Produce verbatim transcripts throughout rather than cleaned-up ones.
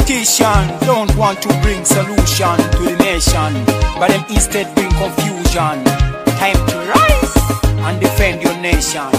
Politicians don't want to bring solution to the nation, but them instead bring confusion. Time to rise and defend your nation.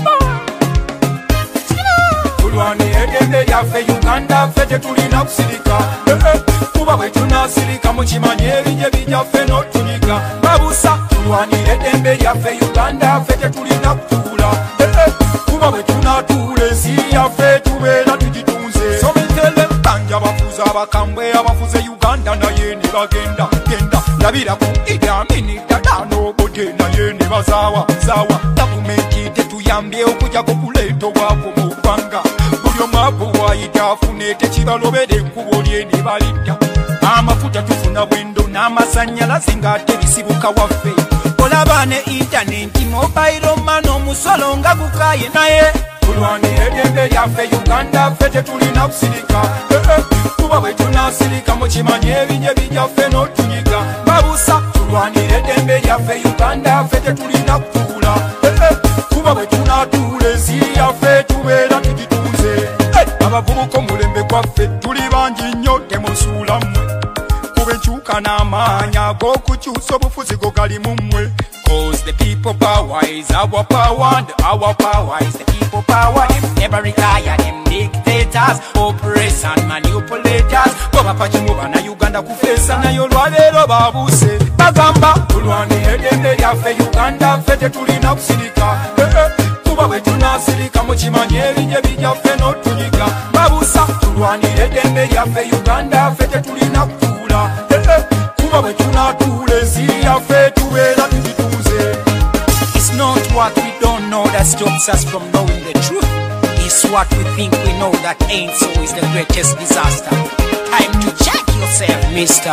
Tulwani edembe lyaffe Uganda ffe tetulina kusirika. Kuba bwe tunasirika mukimanye ebinye bijjaffe n'otunyiga. Babusa tulwani edembe lyaffe Uganda ffe tetulina kutuula. Kuba bwe tunatuula ensi yaffe tubeera tugitunze. Somitele mpanja abafuzi abakambwe abafuze Uganda naye ne bagenda genda. Labira ku Idi Amin Dada n'Obote naye ne bazaawa zaawa. Gavumenti tetuyambye okujjako kuleeta obwavu mu ggwanga. Buli omu abuwaayita afune tekibalobera ekkubo lye ne balidda. Amafuta tufuna bwendo n'amasannyalaze ng'ate bisibuka waffe. Olaba ne intaneti mobile money omusolo nga gukaaye naye. Tulwani edembe lyaffe Uganda ffe tetulina kusirika. Kuba bwe tunasirika mukimanye ebinye bijjaffe n'otunyiga. Babusa tulwani edembe lyaffe Uganda ffe tetulina kutuula. Kuba bwe tunatuula ensi yaffe tubeera tugitunze. Abavubuka omulembe gwaffe tuli bangi nnyo temusuula mmwe. Kuba enkyuka n'amaanyi ag'okukyusa obufuzi go gali mu mmwe. Cause the people power is our power, and our power is the people power. Them never retire, them dictators, oppressors and manipulators. Goba pachimuba na Uganda kufesa na yolwalero babuse. Bagamba tulwani edembe lyaffe Uganda ffe tetulina kusirika. Kuba bwe tunasirika mukimanye ebinye bijjaffe n'otunyiga. Babusa tulwani edembe lyaffe Uganda ffe tetulina kutuula. Kuba bwe tunatuula ensi yaffe tubeera tugitunze. It's not what we don't know that stops us from knowing the truth. It's what we think we know that ain't so is the greatest disaster. Time to check yourself, mister.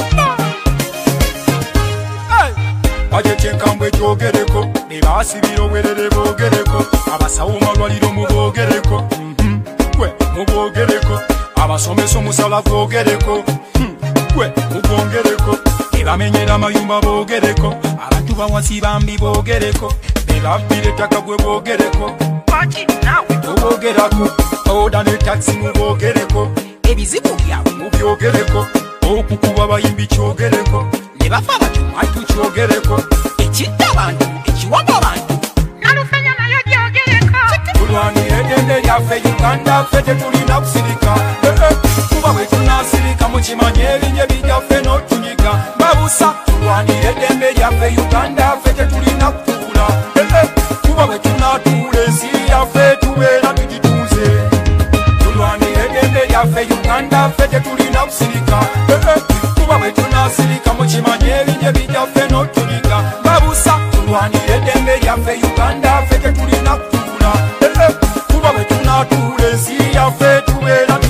Bajechenkambwe kyogereko ne baasibira obwerere boogereko. Abasawo malwaliro muboogereko. Gwe muboogereko. Abasomesa omusala gwogereko. Gwe mubwongereko. Ne bamenyera amayumba boogereko. Abantu bawansi bambi boogereko. Ne babbira ettaka gwe boogereko. Lwaki naawe toboogerako? Oda ne takisi muboogereko. Ebizibu byabwe mubyogereko. Okukuba bayimbi kyogereko. Ne bafa batumatu kyogereko. Ekidda abantu ekiwaga abantu nalufenya nayo gyogereko. Tulwani edembe lyaffe Uganda ffe tetulina kusirika. Kuba bwe tunasirika mukimanye ebinye bijjaffe n'otunyiga. Babusa tulwani edembe lyaffe Uganda ffe tetulina kutuula. Kuba bwe tunatuula ensi yaffe tubeera tugitunze. Tulwani edembe lyaffe Uganda ffe tetulina kusirika. Kuba bwe tunasirika mukimanye ebinye bijjaffe n'otunyiga. Babusa tulwani edembe lyaffe Uganda ffe tetulina kutuula. Kuba bwe tunatuula ensi yaffe tubeera